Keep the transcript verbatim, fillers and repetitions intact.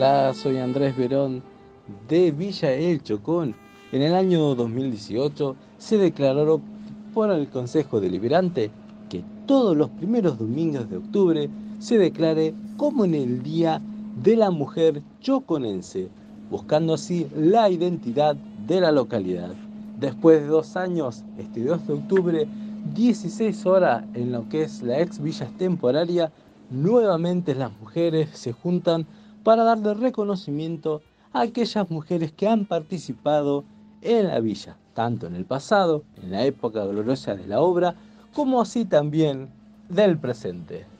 Hola, soy Andrés Verón de Villa El Chocón. En el año dos mil dieciocho se declaró por el Consejo Deliberante que todos los primeros domingos de octubre se declare como en el Día de la Mujer Choconense, buscando así la identidad de la localidad. Después de dos años, este dos de octubre, dieciséis horas en lo que es la ex villa temporaria, nuevamente las mujeres se juntan para darle reconocimiento a aquellas mujeres que han participado en la villa, tanto en el pasado, en la época gloriosa de la obra, como así también del presente.